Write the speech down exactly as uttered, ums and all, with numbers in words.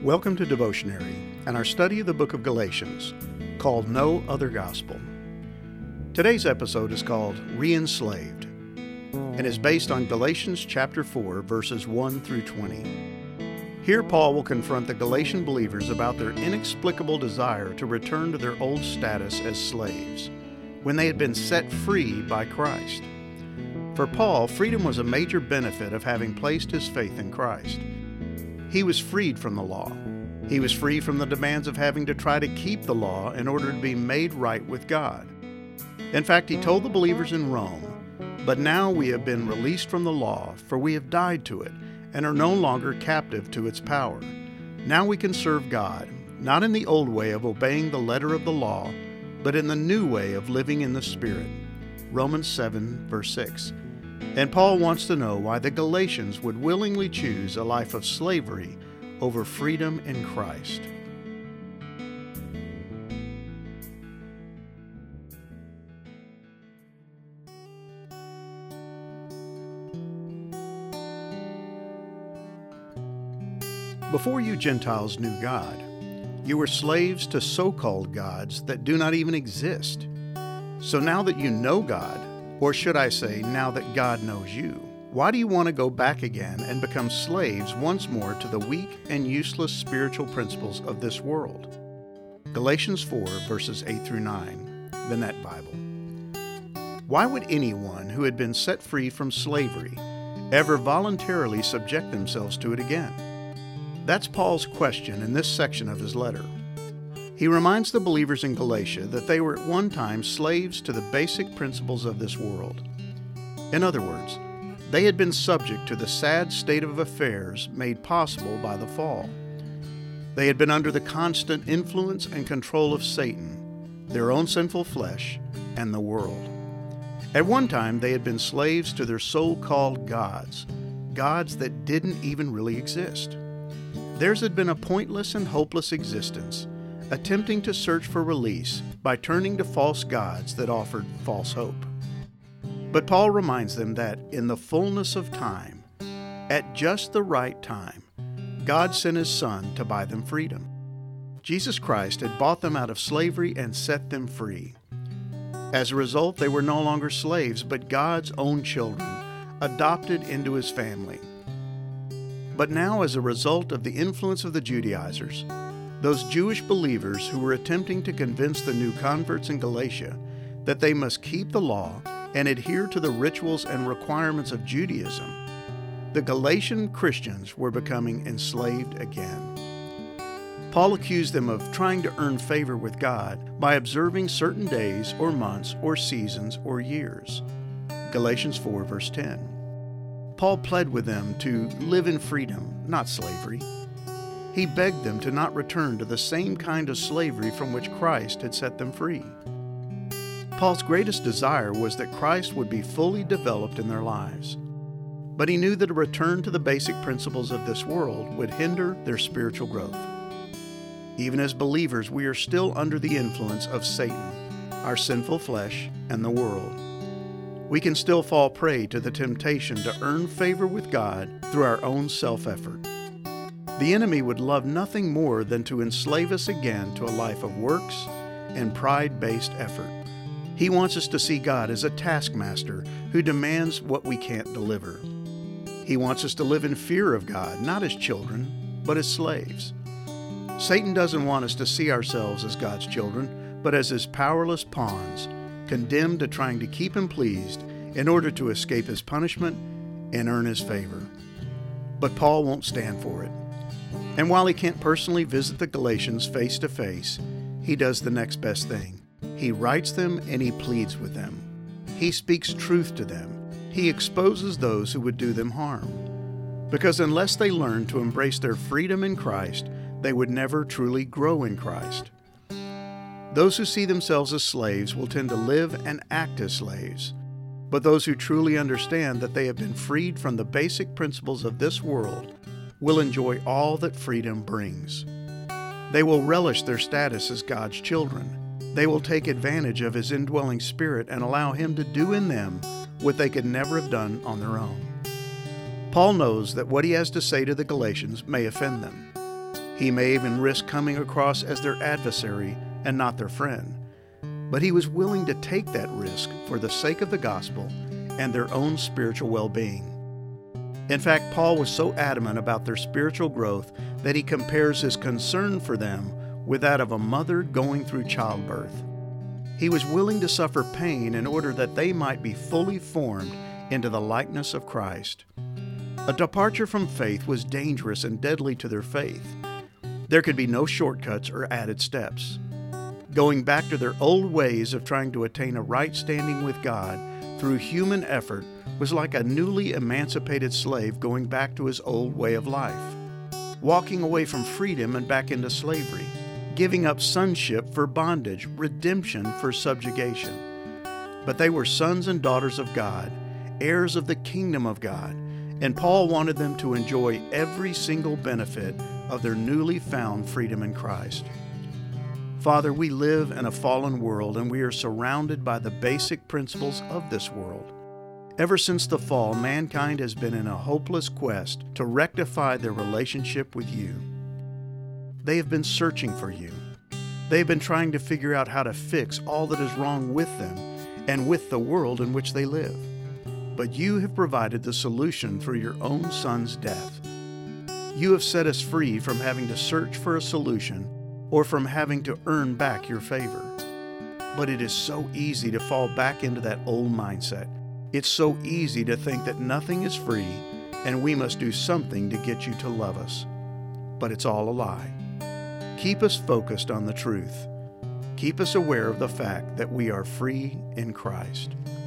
Welcome to Devotionary and our study of the book of Galatians, called No Other Gospel. Today's episode is called Re-Enslaved and is based on Galatians chapter four, verses one through twenty. Here Paul will confront the Galatian believers about their inexplicable desire to return to their old status as slaves, when they had been set free by Christ. For Paul, freedom was a major benefit of having placed his faith in Christ. He was freed from the law. He was free from the demands of having to try to keep the law in order to be made right with God. In fact, he told the believers in Rome, "But now we have been released from the law, for we have died to it, and are no longer captive to its power. Now we can serve God, not in the old way of obeying the letter of the law, but in the new way of living in the Spirit." Romans seven, verse six. And Paul wants to know why the Galatians would willingly choose a life of slavery over freedom in Christ. Before you Gentiles knew God, you were slaves to so-called gods that do not even exist. So now that you know God, or should I say, now that God knows you, why do you want to go back again and become slaves once more to the weak and useless spiritual principles of this world? Galatians four, verses eight through nine, the Net Bible. Why would anyone who had been set free from slavery ever voluntarily subject themselves to it again? That's Paul's question in this section of his letter. He reminds the believers in Galatia that they were at one time slaves to the basic principles of this world. In other words, they had been subject to the sad state of affairs made possible by the fall. They had been under the constant influence and control of Satan, their own sinful flesh, and the world. At one time, they had been slaves to their so-called gods, gods that didn't even really exist. Theirs had been a pointless and hopeless existence, attempting to search for release by turning to false gods that offered false hope. But Paul reminds them that in the fullness of time, at just the right time, God sent His Son to buy them freedom. Jesus Christ had bought them out of slavery and set them free. As a result, they were no longer slaves, but God's own children, adopted into His family. But now, as a result of the influence of the Judaizers, those Jewish believers who were attempting to convince the new converts in Galatia that they must keep the law and adhere to the rituals and requirements of Judaism, the Galatian Christians were becoming enslaved again. Paul accused them of trying to earn favor with God by observing certain days or months or seasons or years. Galatians four, verse ten. Paul pled with them to live in freedom, not slavery. He begged them to not return to the same kind of slavery from which Christ had set them free. Paul's greatest desire was that Christ would be fully developed in their lives. But he knew that a return to the basic principles of this world would hinder their spiritual growth. Even as believers, we are still under the influence of Satan, our sinful flesh, and the world. We can still fall prey to the temptation to earn favor with God through our own self-effort. The enemy would love nothing more than to enslave us again to a life of works and pride-based effort. He wants us to see God as a taskmaster who demands what we can't deliver. He wants us to live in fear of God, not as children, but as slaves. Satan doesn't want us to see ourselves as God's children, but as His powerless pawns, condemned to trying to keep Him pleased in order to escape His punishment and earn His favor. But Paul won't stand for it. And while he can't personally visit the Galatians face to face, he does the next best thing. He writes them and he pleads with them. He speaks truth to them. He exposes those who would do them harm. Because unless they learn to embrace their freedom in Christ, they would never truly grow in Christ. Those who see themselves as slaves will tend to live and act as slaves. But those who truly understand that they have been freed from the basic principles of this world will enjoy all that freedom brings. They will relish their status as God's children. They will take advantage of His indwelling Spirit and allow Him to do in them what they could never have done on their own. Paul knows that what he has to say to the Galatians may offend them. He may even risk coming across as their adversary and not their friend. But he was willing to take that risk for the sake of the gospel and their own spiritual well-being. In fact, Paul was so adamant about their spiritual growth that he compares his concern for them with that of a mother going through childbirth. He was willing to suffer pain in order that they might be fully formed into the likeness of Christ. A departure from faith was dangerous and deadly to their faith. There could be no shortcuts or added steps. Going back to their old ways of trying to attain a right standing with God through human effort was like a newly emancipated slave going back to his old way of life, walking away from freedom and back into slavery, giving up sonship for bondage, redemption for subjugation. But they were sons and daughters of God, heirs of the kingdom of God, and Paul wanted them to enjoy every single benefit of their newly found freedom in Christ. Father, we live in a fallen world and we are surrounded by the basic principles of this world. Ever since the fall, mankind has been in a hopeless quest to rectify their relationship with you. They have been searching for you. They have been trying to figure out how to fix all that is wrong with them and with the world in which they live. But you have provided the solution through your own Son's death. You have set us free from having to search for a solution or from having to earn back your favor. But it is so easy to fall back into that old mindset. It's so easy to think that nothing is free and we must do something to get you to love us. But it's all a lie. Keep us focused on the truth. Keep us aware of the fact that we are free in Christ.